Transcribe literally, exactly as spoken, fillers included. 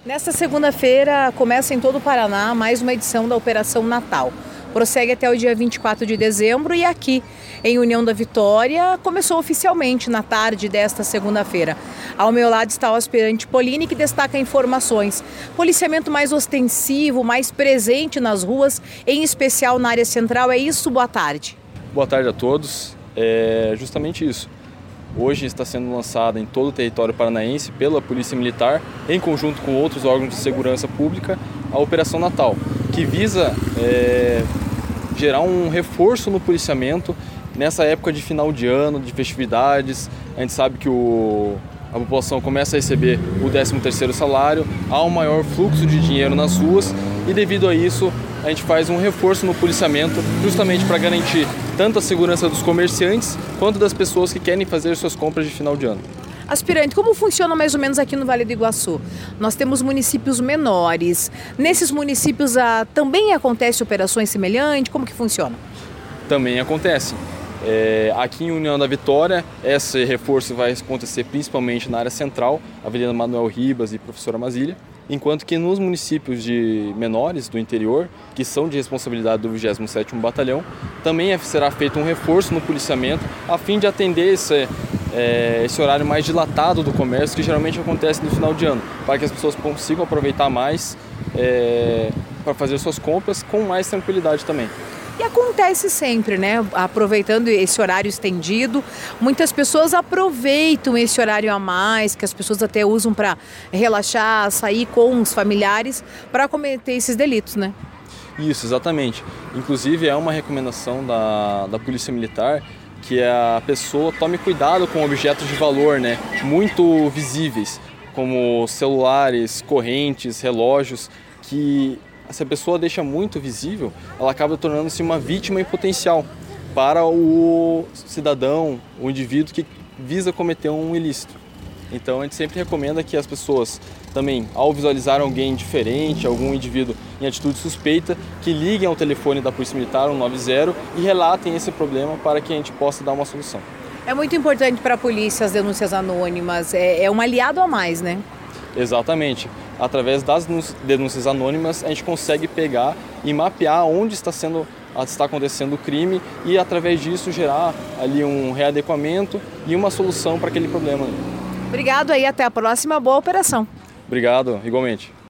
Nesta segunda-feira, começa em todo o Paraná mais uma edição da Operação Natal. Prossegue até o dia vinte e quatro de dezembro e aqui, em União da Vitória, começou oficialmente na tarde desta segunda-feira. Ao meu lado está o aspirante Poline, que destaca informações. Policiamento mais ostensivo, mais presente nas ruas, em especial na área central. É isso? Boa tarde. Boa tarde a todos. É justamente isso. Hoje está sendo lançada em todo o território paranaense pela Polícia Militar, em conjunto com outros órgãos de segurança pública, a Operação Natal, que visa é, gerar um reforço no policiamento nessa época de final de ano, de festividades. A gente sabe que o, a população começa a receber o décimo terceiro salário, há um maior fluxo de dinheiro nas ruas e, devido a isso, a gente faz um reforço no policiamento justamente para garantir tanto a segurança dos comerciantes quanto das pessoas que querem fazer suas compras de final de ano. Aspirante, como funciona mais ou menos aqui no Vale do Iguaçu? Nós temos municípios menores. Nesses municípios ah, também acontece operações semelhantes? Como que funciona? Também acontece. É, aqui em União da Vitória, esse reforço vai acontecer principalmente na área central, Avenida Manuel Ribas e Professora Masília, enquanto que nos municípios de menores do interior, que são de responsabilidade do vigésimo sétimo Batalhão, também será feito um reforço no policiamento a fim de atender esse, é, esse horário mais dilatado do comércio, que geralmente acontece no final de ano, para que as pessoas consigam aproveitar mais é, para fazer suas compras com mais tranquilidade também. E acontece sempre, né? Aproveitando esse horário estendido, muitas pessoas aproveitam esse horário a mais, que as pessoas até usam para relaxar, sair com os familiares, para cometer esses delitos, né? Isso, exatamente. Inclusive é uma recomendação da, da Polícia Militar que a pessoa tome cuidado com objetos de valor, né? Muito visíveis, como celulares, correntes, relógios, que se a pessoa deixa muito visível, ela acaba tornando-se uma vítima em potencial para o cidadão, o indivíduo que visa cometer um ilícito. Então a gente sempre recomenda que as pessoas também, ao visualizar alguém diferente, algum indivíduo em atitude suspeita, que liguem ao telefone da Polícia Militar, um nove zero, e relatem esse problema para que a gente possa dar uma solução. É muito importante para a polícia as denúncias anônimas, é, é um aliado a mais, né? Exatamente. Através das denúncias anônimas, a gente consegue pegar e mapear onde está, sendo, está acontecendo o crime e, através disso, gerar ali um readequamento e uma solução para aquele problema. Obrigado aí, até a próxima, boa operação. Obrigado, igualmente.